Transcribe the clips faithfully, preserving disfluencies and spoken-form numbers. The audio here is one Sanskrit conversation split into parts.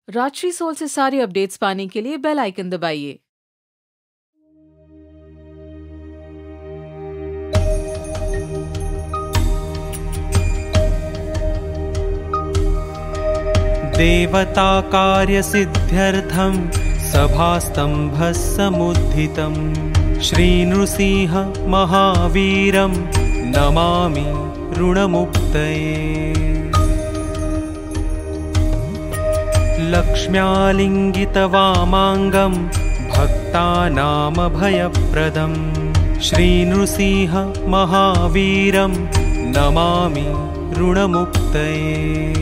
राजश्री सोल से सारे अपडेट्स पाने के लिए बेल आइकन दबाइए। देवता कार्य सिद्ध्यर्थं सभास्तंभस्समुद्धितं श्रीनृसिंह महावीरं नमामि ऋणमुक्तये। लक्ष्म्यालिङ्गितवामाङ्गं भक्तानामभयप्रदं श्रीनृसिंह महावीरं नमामि ऋणमुक्तये।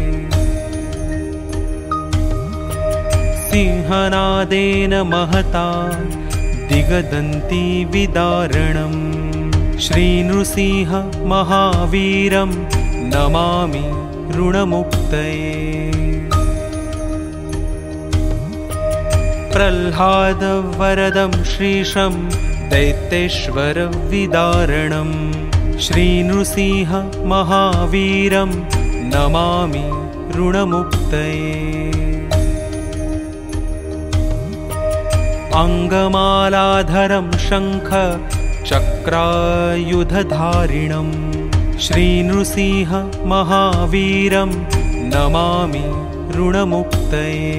सिंहनादेन महता दिगदन्ती विदारणं श्रीनृसिंह महावीरं नमामि ऋणमुक्तये। प्रह्लादवरदं श्रीशं दैत्येश्वरविदारणं श्रीनृसिंह महावीरं नमामि ऋणमुक्तये। अङ्गमालाधरं शङ्ख चक्रायुधधारिणं श्रीनृसिंह महावीरं नमामि ऋणमुक्तये।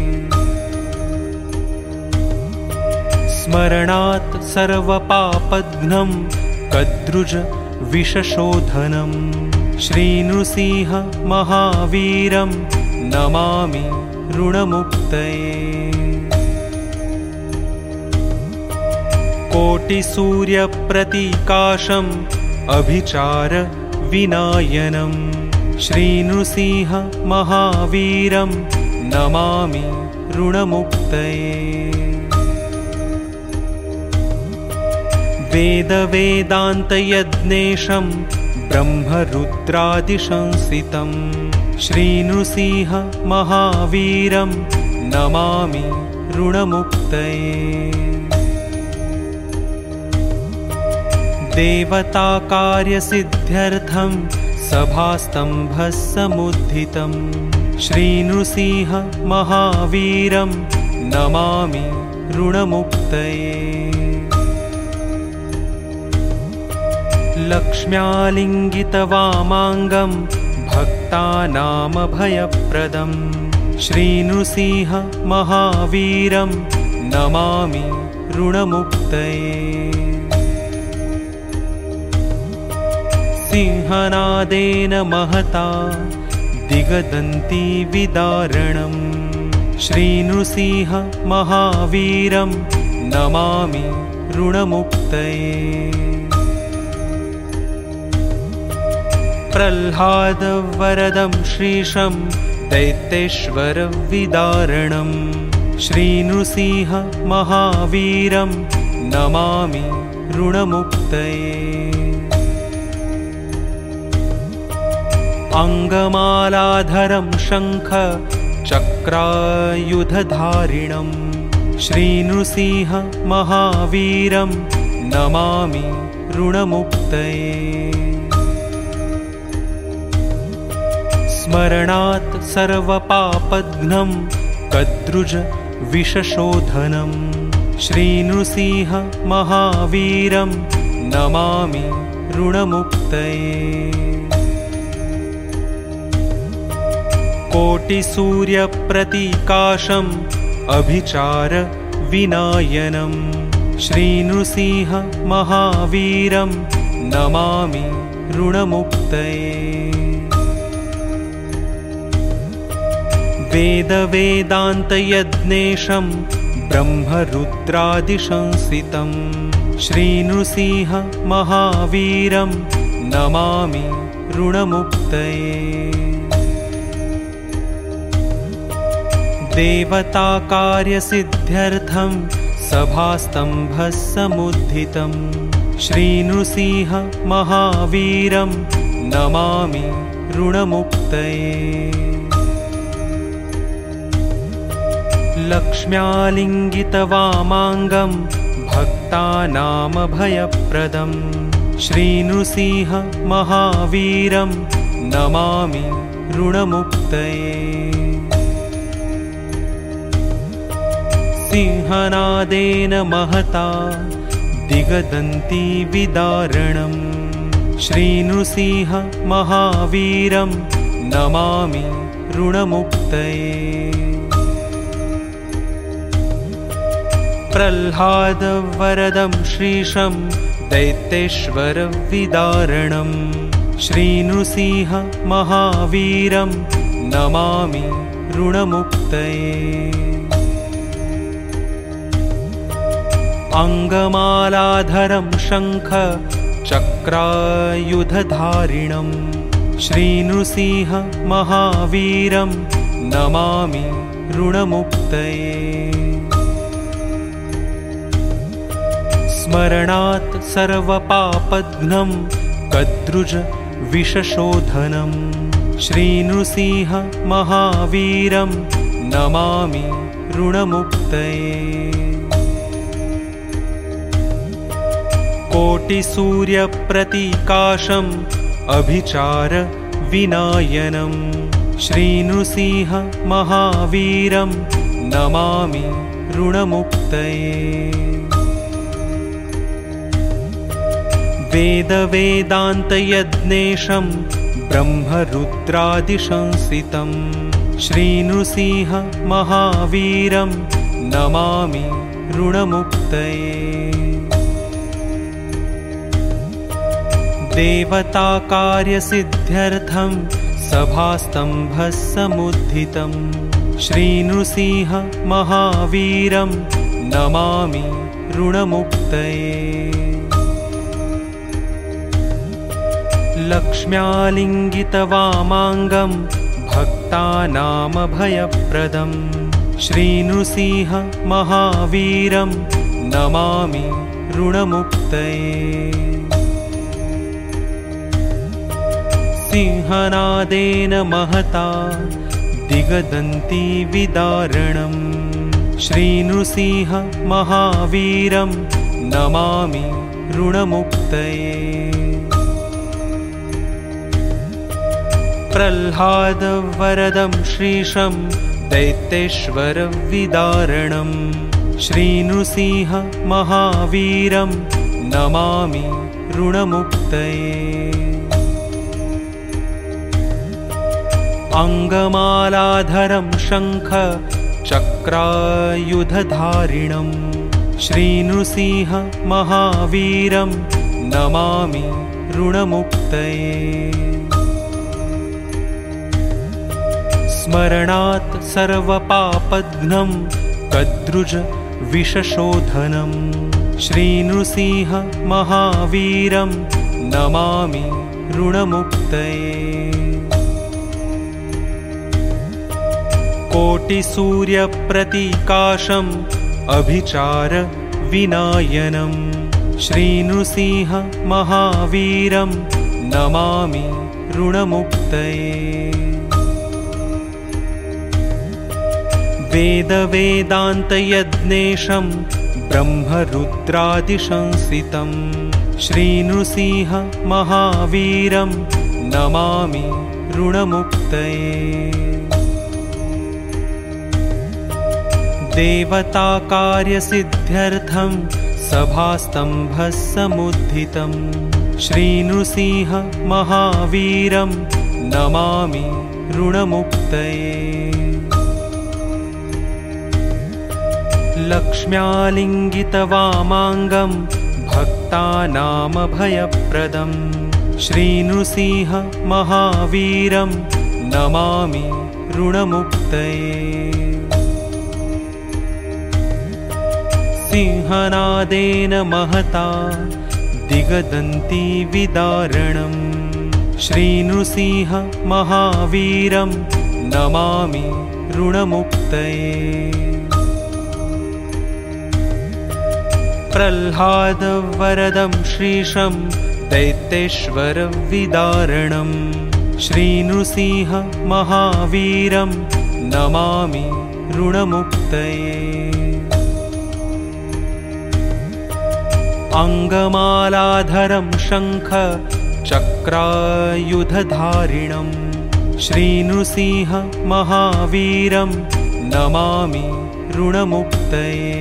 स्मरणात् सर्वपापघ्नं कद्रुज विषशोधनं श्रीनृसिंह महावीरं नमामि ऋणमुक्तये। कोटिसूर्यप्रतीकाशम् अभिचार विनायनं श्रीनृसिंह महावीरं नमामि ऋणमुक्तये। वेदवेदान्तयज्ञेशं ब्रह्मरुद्रादिसंस्थितं श्रीनृसिंह महावीरं नमामि ऋणमुक्तये। देवता कार्य सिद्ध्यर्थं सभास्तंभस्समुद्धितं श्रीनृसिंह महावीरं नमामि ऋणमुक्तये। लक्ष्म्यालिङ्गितवामाङ्गं भक्तानामभयप्रदं श्रीनृसिंह महावीरं नमामि ऋणमुक्तये। सिंहनादेन महता दिगदन्ती विदारणं श्रीनृसिंह महावीरं नमामि ऋणमुक्तये। प्रह्लादवरदं श्रीशं दैत्येश्वरविदारणं श्रीनृसिंह महावीरं नमामि ऋणमुक्तये। अङ्गमालाधरं शङ्ख चक्रायुधधारिणं श्रीनृसिंह महावीरं नमामि ऋणमुक्तये। स्मरणात् सर्वपापघ्नं कद्रुज विषशोधनं श्रीनृसिंह महावीरं नमामि ऋणमुक्तये। कोटिसूर्यप्रतीकाशम् अभिचार विनायनं श्रीनृसिंह महावीरं नमामि ऋणमुक्तये। वेदवेदान्तयज्ञेशं ब्रह्मरुद्रादिसंस्थितं श्रीनृसिंह महावीरं नमामि ऋणमुक्तये। देवता कार्य सिद्ध्यर्थं सभास्तंभस्समुद्धितं श्रीनृसिंह महावीरं नमामि ऋणमुक्तये। लक्ष्म्यालिङ्गितवामाङ्गं भक्तानामभयप्रदं श्रीनृसिंह महावीरं नमामि ऋणमुक्तये। सिंहनादेन महता दिगदन्ती विदारणम् श्रीनृसिंह महावीरं नमामि ऋणमुक्तये प्रह्लादवरदं श्रीशं दैत्येश्वरविदारणं श्रीनृसिंह महावीरं नमामि ऋणमुक्तये अङ्गमालाधरं शङ्ख चक्रायुधधारिणं श्रीनृसिंह महावीरं नमामि ऋणमुक्तये स्मरणात् सर्वपापघ्नं कद्रुज विषशोधनं श्रीनृसिंह महावीरं नमामि ऋणमुक्तये कोटिसूर्यप्रतीकाशम् अभिचार विनायनं श्रीनृसिंह महावीरं नमामि ऋणमुक्तये वेदवेदान्तयज्ञेशं ब्रह्मरुद्रादिसंस्थितं श्रीनृसिंह महावीरं नमामि ऋणमुक्तये देवताकार्यसिद्ध्यर्थं सभास्तम्भस्समुद्धितं श्रीनृसिंह महावीरं नमामि ऋणमुक्तये लक्ष्म्यालिङ्गितवामाङ्गं भक्तानामभयप्रदं श्रीनृसिंह महावीरं नमामि ऋणमुक्तये सिंहनादेन महता दिगदन्ती विदारणं श्रीनृसिंह महावीरं नमामि ऋणमुक्तये प्रह्लादवरदं श्रीशं दैत्येश्वरविदारणं श्रीनृसिंह महावीरं नमामि ऋणमुक्तये अङ्गमालाधरं शङ्ख चक्रायुधधारिणं श्रीनृसिंह महावीरं नमामि ऋणमुक्तये स्मरणात् सर्वपापघ्नं कद्रुज विषशोधनं श्रीनृसिंह महावीरं नमामि ऋणमुक्तये कोटिसूर्यप्रतीकाशम् अभिचार विनायनं श्रीनृसिंह महावीरं नमामि ऋणमुक्तये वेदवेदान्तयज्ञेशं ब्रह्मरुद्रादिसंस्थितं श्रीनृसिंह महावीरं नमामि ऋणमुक्तये देवताकार्यसिद्ध्यर्थं सभास्तम्भस्समुद्धितं श्रीनृसिंह महावीरं नमामि ऋणमुक्तये लक्ष्म्यालिङ्गितवामाङ्गं भक्तानामभयप्रदं श्रीनृसिंह महावीरं नमामि ऋणमुक्तये सिंहनादेन महता दिगदन्ती विदारणं श्रीनृसिंह महावीरं नमामि ऋणमुक्तये प्रह्लादवरदं श्रीशं दैत्येश्वरविदारणं श्रीनृसिंह महावीरं नमामि ऋणमुक्तये अङ्गमालाधरं शङ्ख चक्रायुधधारिणं श्रीनृसिंह महावीरं नमामि ऋणमुक्तये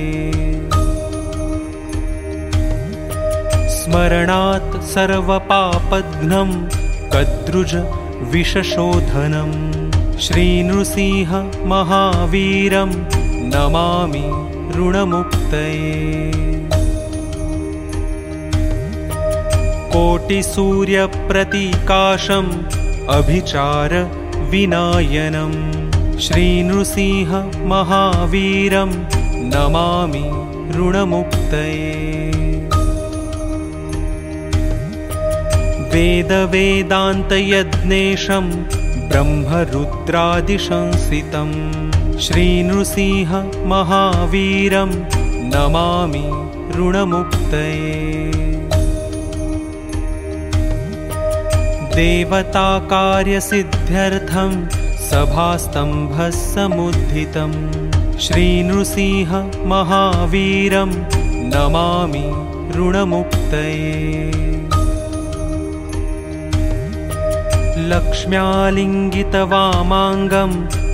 स्मरणात् सर्वपापघ्नं कद्रुज विषशोधनं श्रीनृसिंह महावीरं नमामि ऋणमुक्तये कोटिसूर्यप्रतीकाशम् अभिचार विनायनं श्रीनृसिंह महावीरं नमामि ऋणमुक्तये वेदवेदान्तयज्ञेशं ब्रह्मरुद्रादिसंस्थितं श्रीनृसिंह महावीरं नमामि ऋणमुक्तये देवताकार्यसिद्ध्यर्थं सभास्तम्भस्समुद्धितं श्रीनृसिंह महावीरं नमामि ऋणमुक्तये लक्ष्म्यालिङ्गितवामाङ्गं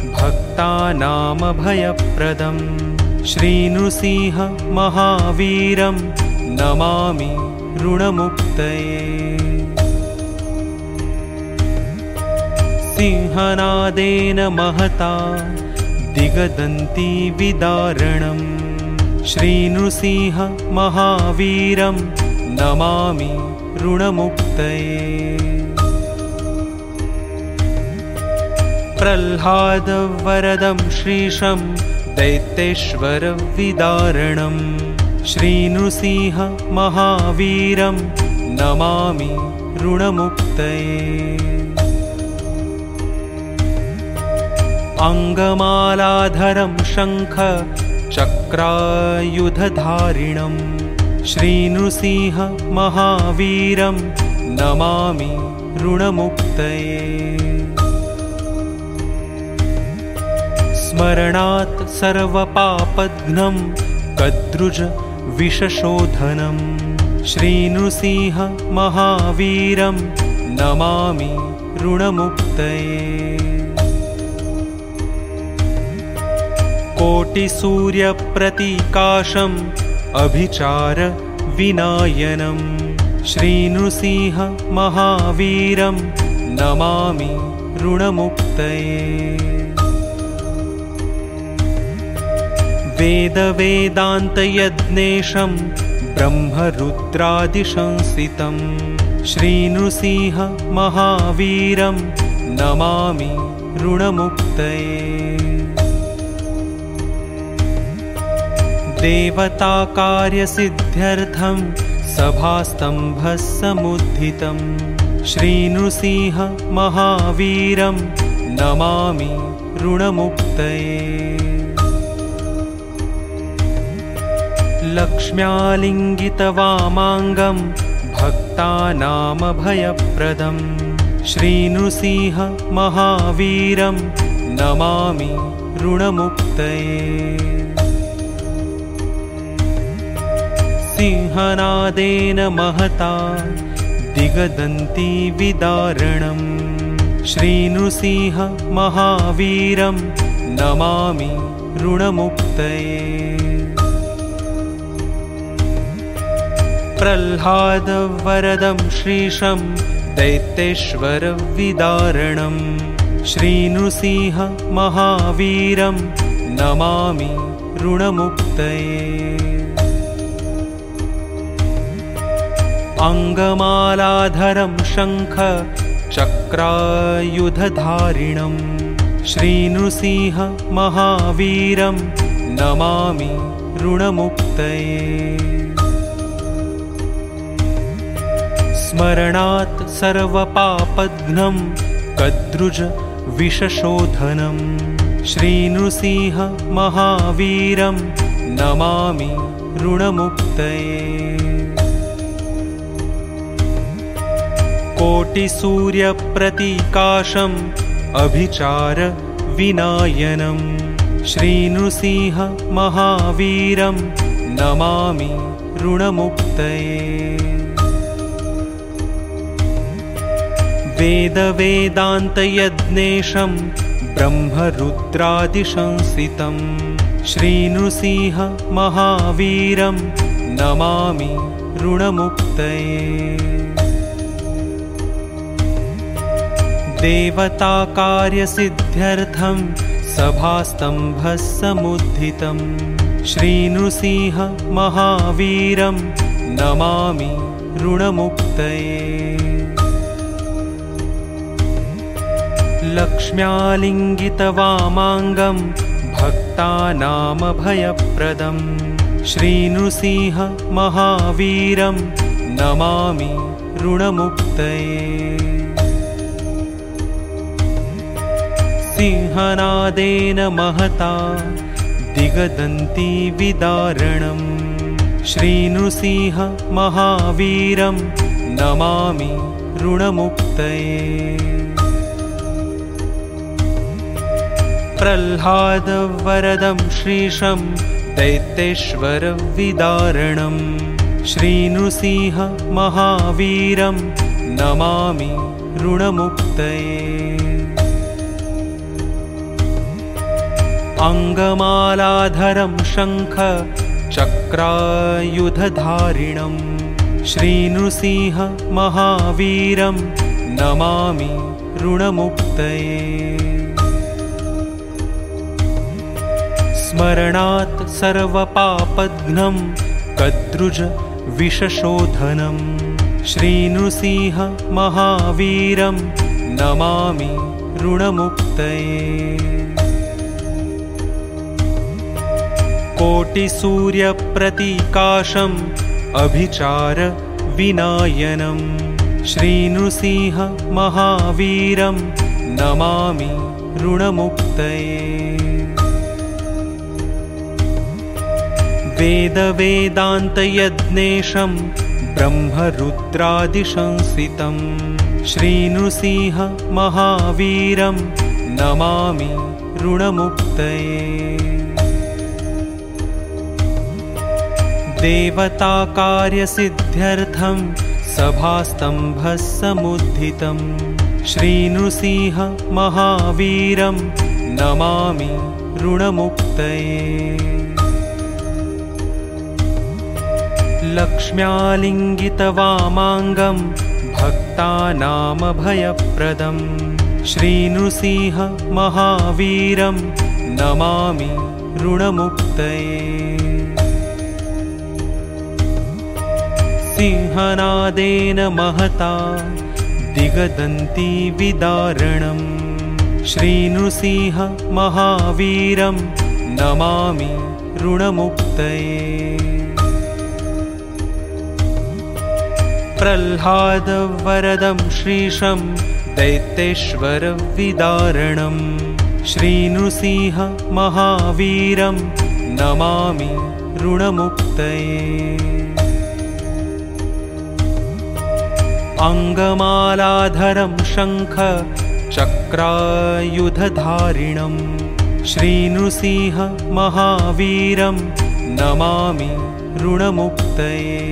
भक्तानामभयप्रदं श्रीनृसिंह महावीरं नमामि ऋणमुक्तये सिंहनादेन महता दिगदन्ती विदारणं श्रीनृसिंह महावीरं नमामि ऋणमुक्तये प्रह्लादवरदं श्रीशं दैत्येश्वरविदारणं श्रीनृसिंह महावीरं नमामि ऋणमुक्तये अङ्गमालाधरं शङ्ख चक्रायुधधारिणं श्रीनृसिंह महावीरं नमामि ऋणमुक्तये स्मरणात् सर्वपापघ्नं कद्रुज विषशोधनं श्रीनृसिंह महावीरं नमामि ऋणमुक्तये कोटिसूर्यप्रतीकाशम् अभिचार विनायनं श्रीनृसिंह महावीरं नमामि ऋणमुक्तये वेदवेदान्तयज्ञेशं ब्रह्मरुद्रादिसंस्थितं श्रीनृसिंह महावीरं नमामि ऋणमुक्तये देवताकार्यसिद्ध्यर्थं सभास्तम्भस्समुद्धितं श्रीनृसिंह महावीरं नमामि ऋणमुक्तये लक्ष्म्यालिङ्गितवामाङ्गं भक्तानामभयप्रदं श्रीनृसिंह महावीरं नमामि ऋणमुक्तये सिंहनादेन महता दिगदन्ती विदारणं श्रीनृसिंह महावीरं नमामि ऋणमुक्तये प्रह्लादवरदं श्रीशं दैत्येश्वरविदारणं श्रीनृसिंह महावीरं नमामि ऋणमुक्तये अङ्गमालाधरं शङ्ख चक्रायुधधारिणं श्रीनृसिंह महावीरं नमामि ऋणमुक्तये स्मरणात् सर्वपापघ्नं कद्रुज विषशोधनं श्रीनृसिंह महावीरं नमामि ऋणमुक्तये कोटिसूर्यप्रतीकाशम् अभिचार विनायनं श्रीनृसिंह महावीरं नमामि ऋणमुक्तये वेदवेदान्तयज्ञेशं ब्रह्मरुद्रादिसंसितं श्रीनृसिंह महावीरं नमामि ऋणमुक्तये। देवताकार्यसिद्ध्यर्थं सभास्तम्भस्समुद्धितं श्रीनृसिंह महावीरं नमामि ऋणमुक्तये। लक्ष्म्यालिङ्गितवामाङ्गं भक्तानामभयप्रदं श्रीनृसिंह महावीरं नमामि ऋणमुक्तये। सिंहनादेन महता दिगदन्ती विदारणं श्रीनृसिंह महावीरं नमामि ऋणमुक्तये। प्रह्लादवरदं श्रीशं दैत्येश्वरविदारणं श्रीनृसिंह महावीरं नमामि ऋणमुक्तये। अङ्गमालाधरं शङ्ख चक्रायुधधारिणं श्रीनृसिंह महावीरं नमामि ऋणमुक्तये। स्मरणात् सर्वपापघ्नं कद्रुज विषशोधनं श्रीनृसिंह महावीरं नमामि ऋणमुक्तये। कोटिसूर्यप्रतीकाशम् अभिचार विनायनं श्रीनृसिंह महावीरं नमामि ऋणमुक्तये। वेदवेदान्तयज्ञेशं ब्रह्मरुद्रादिसंसितं श्रीनृसिंह महावीरं नमामि ऋणमुक्तये। देवताकार्यसिद्ध्यर्थं सभास्तम्भस्समुद्धितं श्रीनृसिंह महावीरं नमामि ऋणमुक्तये। लक्ष्म्यालिङ्गितवामाङ्गं भक्तानामभयप्रदं श्रीनृसिंह महावीरं नमामि ऋणमुक्तये। सिंहनादेन महता दिगदन्ती विदारणं श्रीनृसिंह महावीरं नमामि ऋणमुक्तये। प्रह्लादवरदं श्रीशं दैत्येश्वरविदारणं श्रीनृसिंह महावीरं नमामि ऋणमुक्तये। अङ्गमालाधरं शङ्ख चक्रायुधधारिणं श्रीनृसिंह महावीरं नमामि ऋणमुक्तये।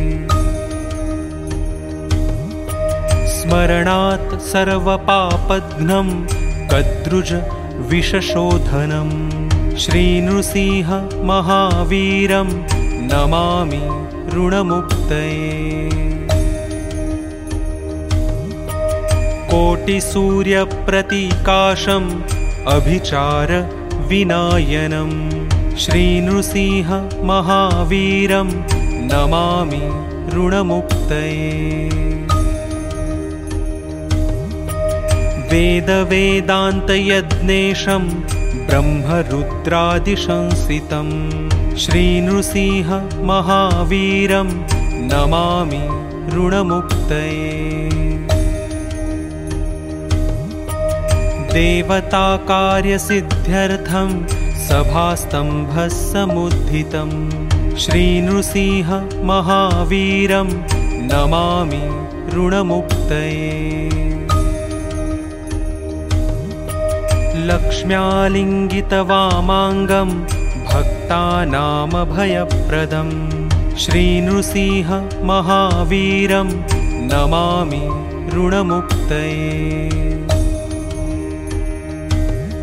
स्मरणात् सर्वपापघ्नं कद्रुज विषशोधनं श्रीनृसिंह महावीरं नमामि ऋणमुक्तये। कोटिसूर्यप्रतीकाशम् अभिचार विनायनं श्रीनृसिंह महावीरं नमामि ऋणमुक्तये। वेदवेदान्तयज्ञेशं ब्रह्मरुद्रादिसंसितं श्रीनृसिंह महावीरं नमामि ऋणमुक्तये। देवताकार्यसिद्ध्यर्थं सभास्तम्भस्समुद्धितं श्रीनृसिंह महावीरं नमामि ऋणमुक्तये। लक्ष्म्यालिङ्गितवामाङ्गं भक्तानामभयप्रदं श्रीनृसिंह महावीरं नमामि ऋणमुक्तये।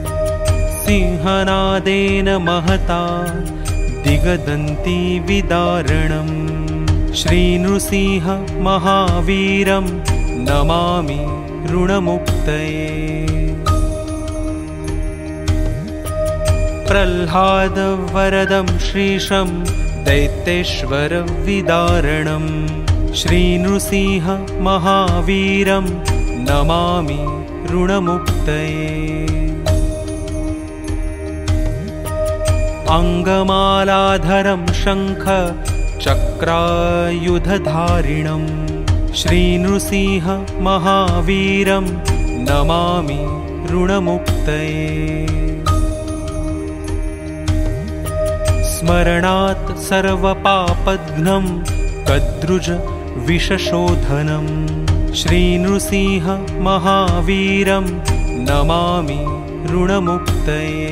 सिंहनादेन महता दिगदन्ती विदारणम् श्रीनृसिंह महावीरं नमामि ऋणमुक्तये प्रह्लादवरदं श्रीशं दैत्येश्वरविदारणं श्रीनृसिंह महावीरं नमामि ऋणमुक्तये अङ्गमालाधरं शङ्ख चक्रायुधधारिणं श्रीनृसिंह महावीरं नमामि ऋणमुक्तये स्मरणात् सर्वपापघ्नं कद्रुज विषशोधनं श्रीनृसिंह महावीरं नमामि ऋणमुक्तये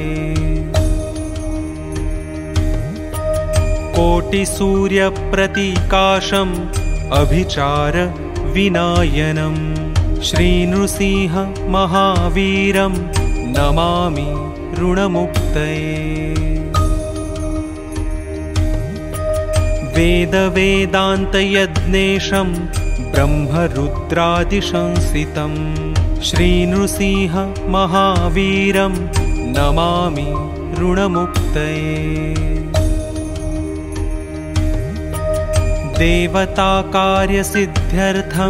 कोटिसूर्यप्रतीकाशम् अभिचार विनायनं श्रीनृसिंह महावीरं नमामि ऋणमुक्तये वेदवेदान्तयज्ञेशं ब्रह्मरुद्रादिसंस्थितं श्रीनृसिंह महावीरं नमामि ऋणमुक्तये देवताकार्यसिद्ध्यर्थं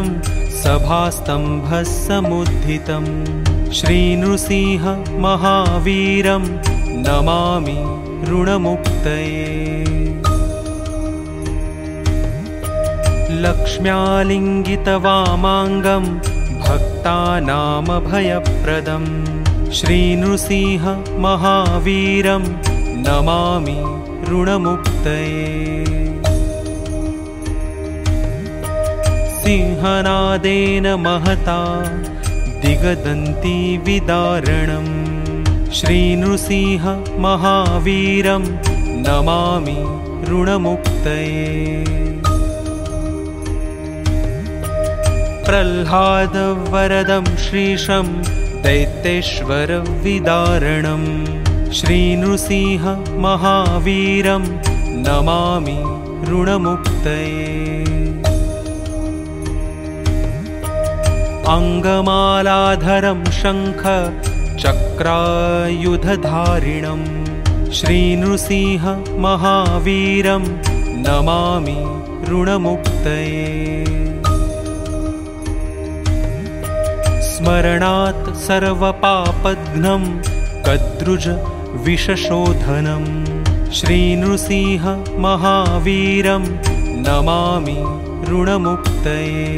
सभास्तम्भस्समुद्धितं श्रीनृसिंह महावीरं नमामि ऋणमुक्तये लक्ष्म्यालिङ्गितवामाङ्गं भक्तानामभयप्रदं श्रीनृसिंह महावीरं नमामि ऋणमुक्तये सिंहनादेन महता दिगदन्ती विदारणं श्रीनृसिंह महावीरं नमामि ऋणमुक्तये प्रह्लादवरदं श्रीशं दैत्येश्वरविदारणं श्रीनृसिंह महावीरं नमामि ऋणमुक्तये अङ्गमालाधरं शङ्ख चक्रायुधधारिणं श्रीनृसिंह महावीरं नमामि ऋणमुक्तये स्मरणात् सर्वपापघ्नं कद्रुज विषशोधनं श्रीनृसिंह महावीरं नमामि ऋणमुक्तये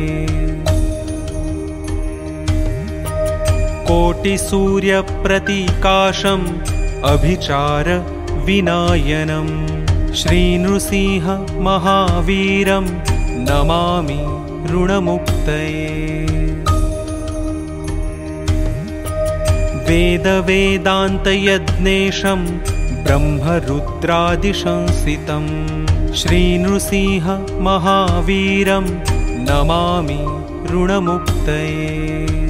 कोटिसूर्यप्रतीकाशम् अभिचार विनायनं श्रीनृसिंह महावीरं नमामि ऋणमुक्तये वेदवेदान्तयज्ञेशं ब्रह्मरुद्रादिसंस्थितं श्रीनृसिंह महावीरं नमामि ऋणमुक्तये